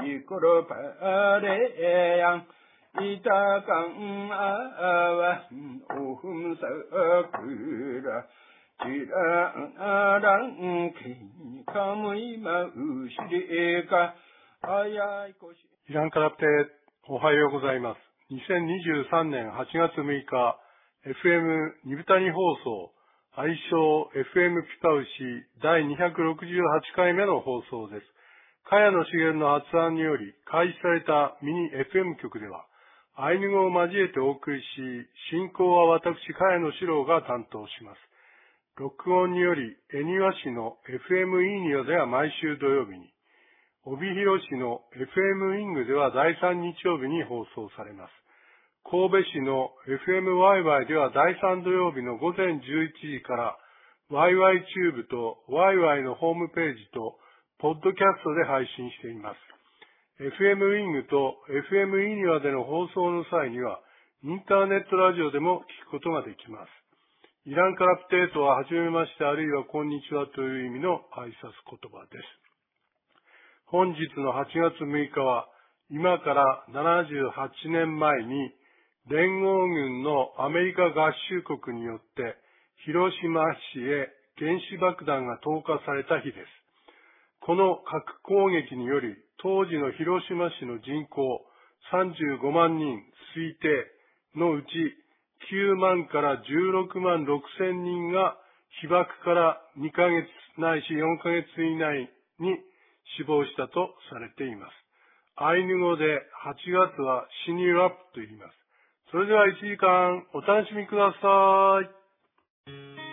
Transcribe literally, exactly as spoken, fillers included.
이끌어 바래양 이따강 아와 오흠석그라 지랑아랑 기카무이 마우시리가 아야이 고시 イランカラプテ、おはようございます。にせんにじゅうさんねんはちがつむいか、エフエム ニブタニ放送、愛称 エフエム ピパウシだいにひゃくろくじゅうはちかいめの放送です。茅野茂の発案により開始されたミニ エフエム 局では、アイヌ語を交えてお送りし、進行は私、茅野史郎が担当します。録音により、恵庭市の エフエム イーニオでは毎週土曜日に、帯広市の エフエム ウィングではだいさん日曜日に放送されます。神戸市の エフエム ワイワイではだいさん土曜日のごぜんじゅういちじから、ワイワイチューブとワイワイのホームページと、ポッドキャストで配信しています。エフエム ウィングと エフエム イーニワでの放送の際には、インターネットラジオでも聞くことができます。イランカラプテートははじめましてあるいはこんにちはという意味の挨拶言葉です。本日のはちがつむいかは、今からななじゅうはちねんまえに連合軍のアメリカ合衆国によって広島市へ原子爆弾が投下された日です。この核攻撃により、当時の広島市の人口さんじゅうごまんにん推定のうちきゅうまんからじゅうろくまんろくせんにんが被爆からにかげつないしよんかげつ以内に死亡したとされています。アイヌ語ではちがつはシニラップと言います。それではいちじかんお楽しみください。